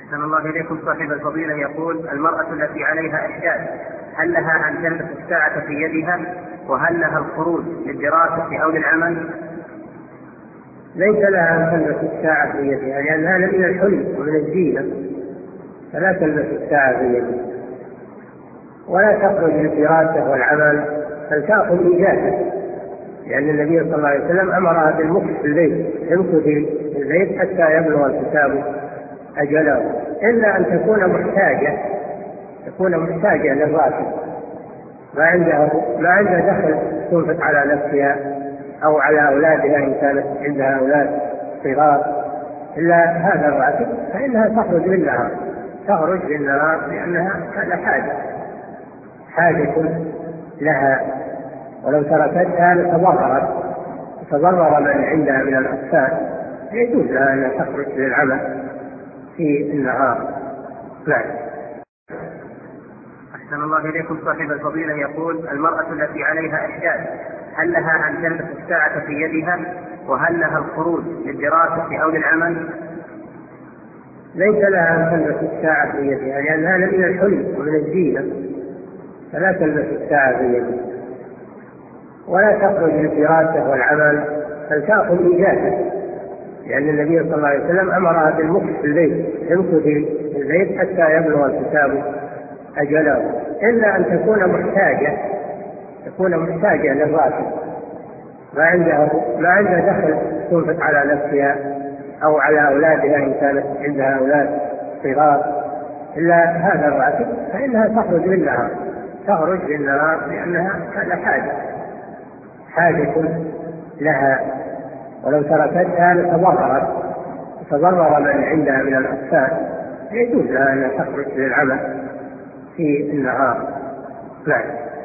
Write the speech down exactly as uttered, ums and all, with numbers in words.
أحسن الله إليكم. صاحب الفضيلة يقول: المرأة التي عليها إحداث هل لها أن تلبس الساعة في يدها؟ وهل لها الخروج للدراسة أو للعمل؟ ليس لها أن تلبس الساعة في يدها، لأن هذا من الحلي ومن الزينة، فلا تلبس الساعة في يدها. ولا تخرج للدراسة والعمل، بل تأخذ إجازة، لأن النبي صلى الله عليه وسلم أمرها بالمكث في البيت، امكثي في البيت حتى يبلغ الكتاب أجله، إلا أن تكون محتاجة تكون محتاجة للراتب، ما عندها ما عندها دخل تنفق على نفسها أو على أولادها إن كانت عندها أولاد صغار، إلا هذا الراتب، فإنها تخرج بالنهار تخرج بالنهار لأنها هذا حاجة حاجة لها. ولو تركتها لتضررت تضرر من عندها من الأطفال، يجوز لها أن تخرج للعمل في النهار. نعم. أحسن الله إليكم. صاحب الفضيلة يقول: المرأة التي عليها إحداث هل لها أن تلبس الساعة في يدها؟ وهل لها الخروج للدراسة أو للعمل؟ ليس لها أن تلبس الساعة في يدها، لأن هذا من الحلي ومن الزينة، فلا تلبس الساعة في يدها. ولا تخرج للدراسة والعمل، بل تأخذ إجازة، لأن النبي صلى الله عليه وسلم أمرها بالمكث في البيت، امكثي في البيت حتى يبلغ الكتاب أجله، إلا أن تكون محتاجة تكون محتاجة للراتب، ما عندها ما عندها دخل تنفق على نفسها أو على أولادها إن كانت عندها أولاد صغار، إلا هذا الراتب، فإنها تخرج بالنهار تخرج بالنهار لأنها هذا حاجة حاجة لها. ولو تركتها لتضررت تضرر من عندها من الأطفال، يجوز لها أن تخرج للعمل في النهار. نعم.